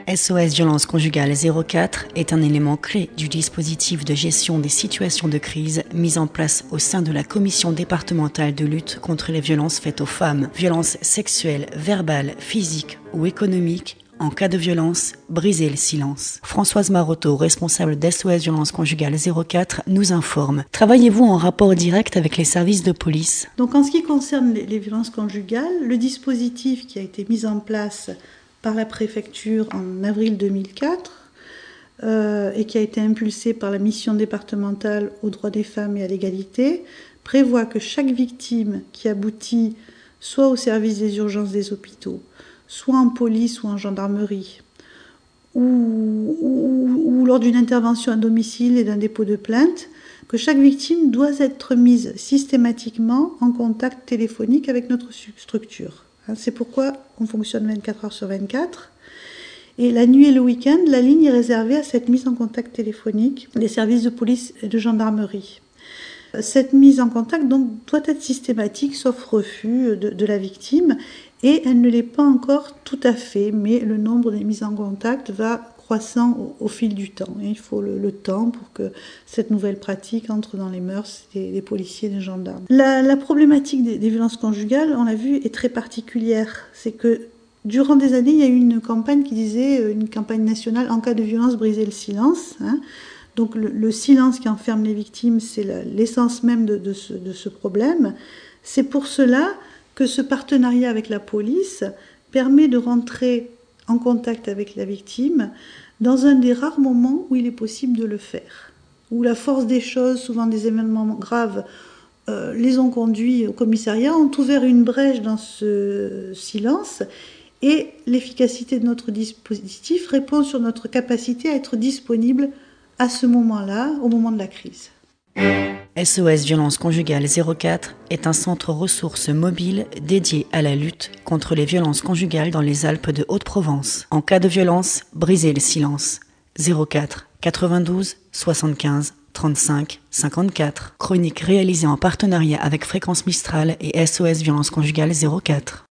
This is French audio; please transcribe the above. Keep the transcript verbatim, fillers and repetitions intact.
S O S Violence Conjugale zéro quatre est un élément clé du dispositif de gestion des situations de crise mis en place au sein de la Commission départementale de lutte contre les violences faites aux femmes. Violences sexuelles, verbales, physiques ou économiques. En cas de violence, brisez le silence. Françoise Maroteau, responsable d'S O S Violence Conjugale zéro quatre, nous informe. Travaillez-vous en rapport direct avec les services de police? Donc en ce qui concerne les, les violences conjugales, le dispositif qui a été mis en place par la préfecture en avril deux mille quatre euh, et qui a été impulsé par la mission départementale aux droits des femmes et à l'égalité prévoit que chaque victime qui aboutit soit au service des urgences des hôpitaux, soit en police ou en gendarmerie, ou, ou, ou lors d'une intervention à domicile et d'un dépôt de plainte, que chaque victime doit être mise systématiquement en contact téléphonique avec notre structure. C'est pourquoi on fonctionne vingt-quatre heures sur vingt-quatre. Et la nuit et le week-end, la ligne est réservée à cette mise en contact téléphonique des services de police et de gendarmerie. Cette mise en contact donc, doit être systématique, sauf refus de, de la victime, et elle ne l'est pas encore tout à fait, mais le nombre des mises en contact va croissant au, au fil du temps. Et il faut le, le temps pour que cette nouvelle pratique entre dans les mœurs des, des policiers et des gendarmes. La, la problématique des, des violences conjugales, on l'a vu, est très particulière. C'est que durant des années, il y a eu une campagne qui disait, une campagne nationale, en cas de violence, briser le silence, hein. Donc le, le silence qui enferme les victimes, c'est la, l'essence même de, de, ce, de ce problème. C'est pour cela que ce partenariat avec la police permet de rentrer en contact avec la victime dans un des rares moments où il est possible de le faire. Où la force des choses, souvent des événements graves, euh, les ont conduits au commissariat, ont ouvert une brèche dans ce silence. Et l'efficacité de notre dispositif répond sur notre capacité à être disponible à ce moment-là, au moment de la crise. S O S Violence Conjugale zéro quatre est un centre ressources mobile dédié à la lutte contre les violences conjugales dans les Alpes de Haute-Provence. En cas de violence, brisez le silence. zéro quatre quatre-vingt-douze soixante-quinze trente-cinq cinquante-quatre. Chronique réalisée en partenariat avec Fréquence Mistral et S O S Violence Conjugale zéro quatre.